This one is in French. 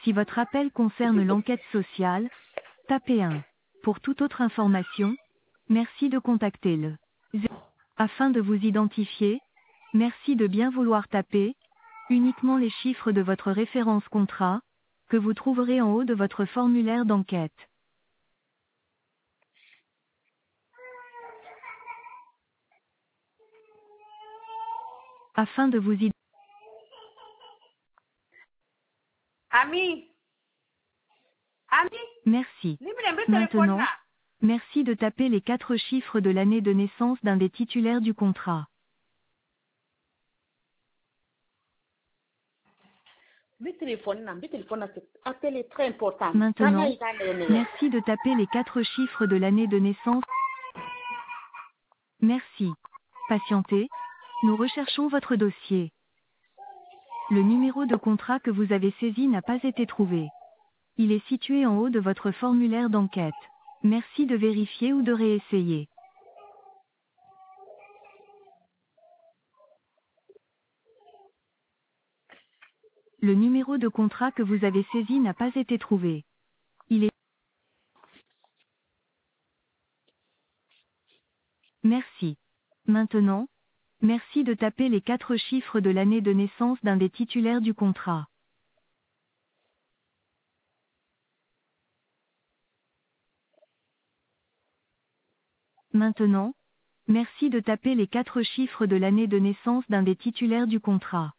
Si votre appel concerne l'enquête sociale, tapez 1. Pour toute autre information, merci de contacter le 0. Afin de vous identifier, merci de bien vouloir taper uniquement les chiffres de votre référence contrat, que vous trouverez en haut de votre formulaire d'enquête. Afin de vous identifier, Ami, ami, merci. ni mi téléphone Maintenant, là. merci de taper les 4 chiffres de l'année de naissance d'un des titulaires du contrat. Mi téléphone là, c'est appel est très important. Maintenant, merci de taper les 4 chiffres de l'année de naissance. Merci. Patientez, nous recherchons votre dossier. Le numéro de contrat que vous avez saisi n'a pas été trouvé. Il est situé en haut de votre formulaire d'enquête. Merci de vérifier ou de réessayer. Le numéro de contrat que vous avez saisi n'a pas été trouvé. Il est... Merci. Maintenant, merci de taper les 4 chiffres de l'année de naissance d'un des titulaires du contrat. Maintenant, merci de taper les 4 chiffres de l'année de naissance d'un des titulaires du contrat.